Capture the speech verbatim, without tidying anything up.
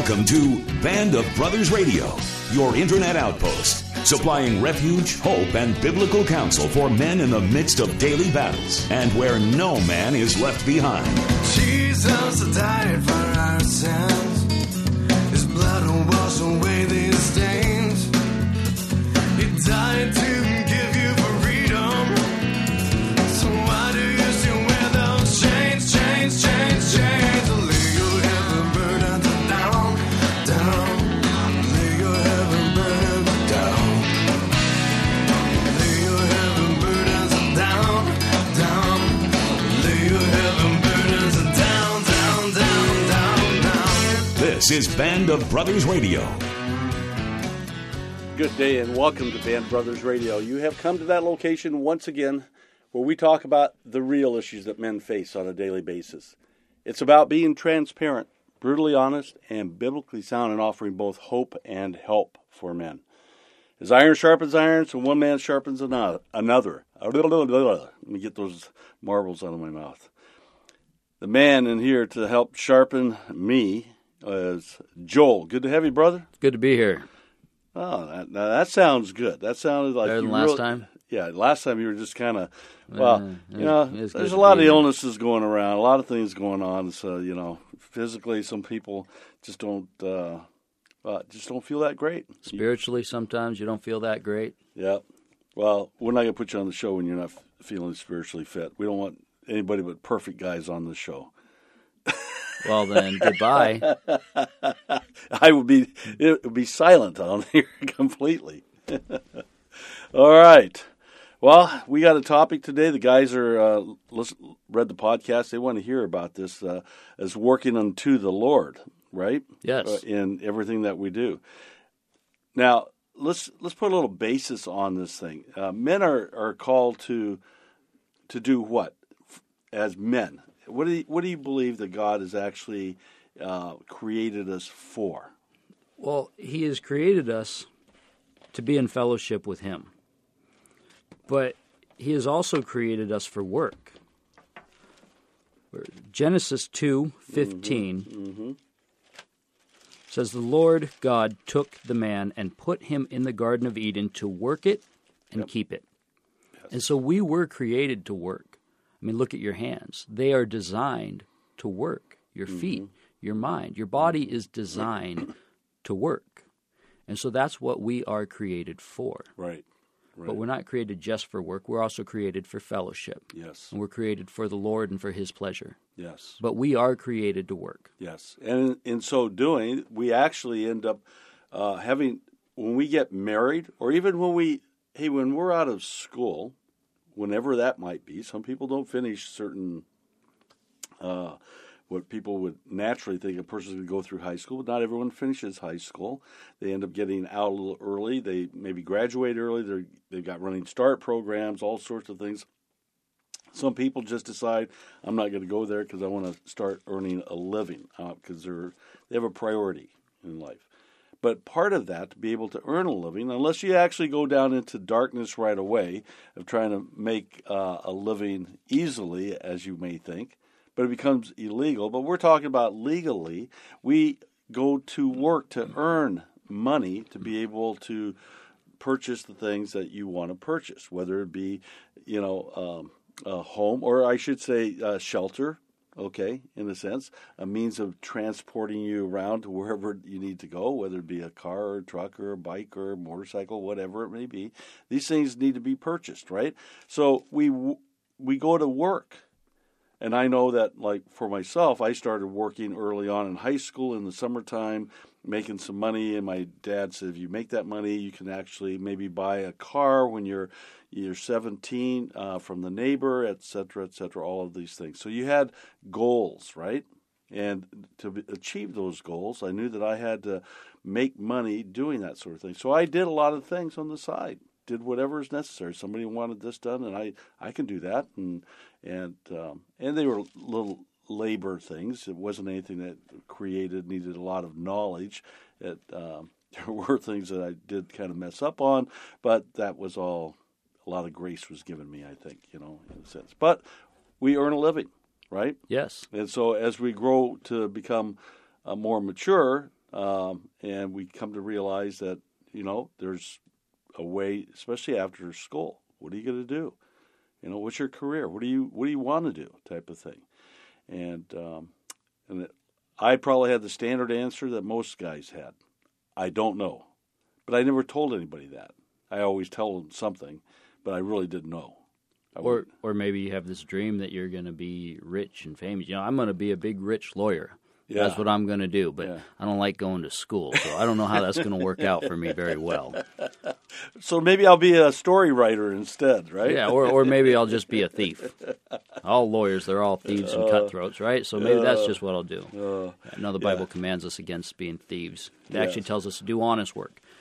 Welcome to Band of Brothers Radio, your internet outpost, supplying refuge, hope, and biblical counsel for men in the midst of daily battles, and where no man is left behind. Jesus died for our sins. His blood will wash away these stains. He died to give you freedom. So why do you still wear those chains, chains, chains, chains? Lay your heavy burdens down, down. Lay your heavy burdens down. Lay your heavy burdens down, down. Lay your heavy burdens down, down, down, down, down. This is Band of Brothers Radio. Good day and welcome to Band Brothers Radio. You have come to that location once again where we talk about the real issues that men face on a daily basis. It's about being transparent, brutally honest, and biblically sound in offering both hope and help for men. As iron sharpens iron, so one man sharpens another. Let me get those marbles out of my mouth. The man in here to help sharpen me is Joel. Good to have you, brother. Good to be here. Oh, that, now that sounds good. That sounded like Better you than last really, time? Yeah, last time you were just kind of, well, Uh, you know, it's good there's a to lot be of here. illnesses going around, a lot of things going on. So, you know, physically, some people just don't, uh, uh, just don't feel that great. Spiritually, sometimes you don't feel that great. Yeah. Well, we're not going to put you on the show when you're not f- feeling spiritually fit. We don't want anybody but perfect guys on the show. Well, then, goodbye. I would be it would be silent on here completely. All right. Well, we got a topic today. The guys are uh, listen, read the podcast. They want to hear about this uh, as working unto the Lord, right? Yes. Uh, in everything that we do. Now, let's let's put a little basis on this thing. Uh, men are, are called to to do what as men? What do you, what do you believe that God has actually uh, created us for? Well, He has created us to be in fellowship with Him. But He has also created us for work. Genesis two fifteen Mm-hmm. Mm-hmm. says, "The Lord God took the man and put him in the Garden of Eden to work it and Yep. keep it." Yes. And so we were created to work. I mean, look at your hands. They are designed to work. Your feet, Mm-hmm. your mind, your body is designed to work. And so that's what we are created for. Right. Right. But we're not created just for work. We're also created for fellowship. Yes. And we're created for the Lord and for His pleasure. Yes. But we are created to work. Yes. And in, in so doing, we actually end up uh, having, when we get married, or even when we, hey, when we're out of school, whenever that might be, some people don't finish certain, uh, what people would naturally think a person would go through high school, but not everyone finishes high school. They end up getting out a little early. They maybe graduate early. They're, they've got running start programs, all sorts of things. Some people just decide, I'm not going to go there because I want to start earning a living because uh, they're they have a priority in life. But part of that, to be able to earn a living, unless you actually go down into darkness right away of trying to make uh, a living easily, as you may think, but it becomes illegal. But we're talking about legally. We go to work to earn money to be able to purchase the things that you want to purchase, whether it be, you know, um, a home, or I should say uh, shelter, okay, in a sense, a means of transporting you around to wherever you need to go, whether it be a car or a truck or a bike or a motorcycle, whatever it may be. These things need to be purchased, right? So we we go to work. And I know that, like, for myself, I started working early on in high school in the summertime, making some money. And my dad said, if you make that money, you can actually maybe buy a car when you're you're seventeen uh, from the neighbor, et cetera, et cetera, all of these things. So you had goals, right? And to achieve those goals, I knew that I had to make money doing that sort of thing. So I did a lot of things on the side. Did whatever is necessary. Somebody wanted this done, and I, I can do that. And and um, and they were little labor things. It wasn't anything that created needed a lot of knowledge. It, um, there were things that I did kind of mess up on, but that was all. A lot of grace was given me, I think, you know, in a sense. But we earn a living, right? Yes. And so as we grow to become uh, more mature, um, and we come to realize that, you know, there's a way, especially after school. What are you going to do? You know, what's your career? What do you What do you want to do? Type of thing. And um, and it, I probably had the standard answer that most guys had. I don't know, but I never told anybody that. I always tell them something, but I really didn't know. I Or wouldn't. or maybe you have this dream that you're going to be rich and famous. You know, I'm going to be a big rich lawyer. Yeah. That's what I'm going to do. But Yeah. I don't like going to school, so I don't know how that's going to work out for me very well. So maybe I'll be a story writer instead, right? Yeah, or or maybe I'll just be a thief. All lawyers, they're all thieves and cutthroats, right? So maybe that's just what I'll do. Uh, I know the Bible yeah. commands us against being thieves. It Yes. actually tells us to do honest work.